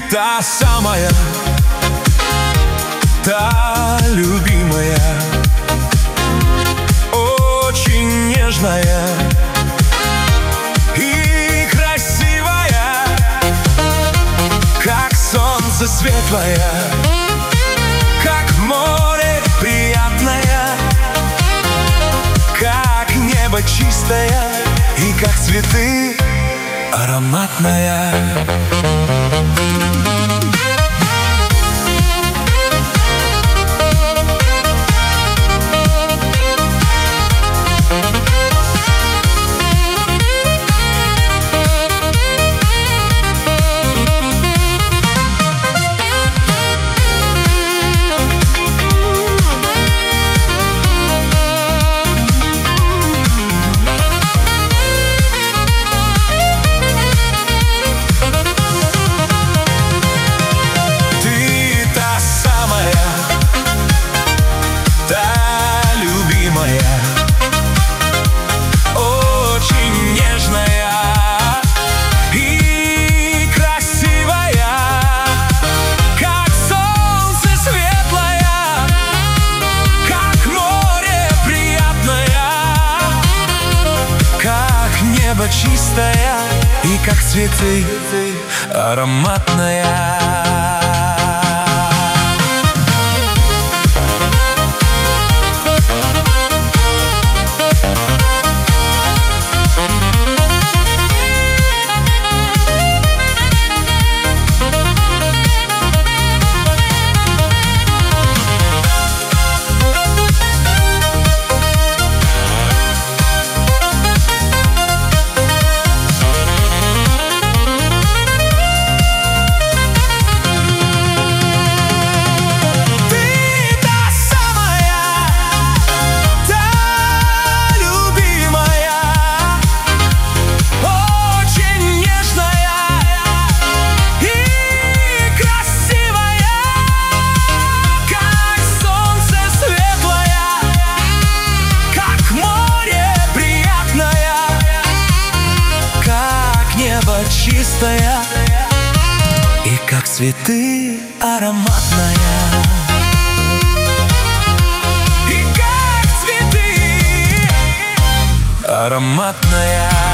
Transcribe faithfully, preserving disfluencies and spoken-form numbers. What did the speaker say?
та самая, та любимая, очень нежная и красивая, как солнце светлое, как море приятное, как небо чистое и как цветы ароматная. Небо чистое и как цветы ароматная. Чистая и как цветы ароматная, и как цветы ароматная.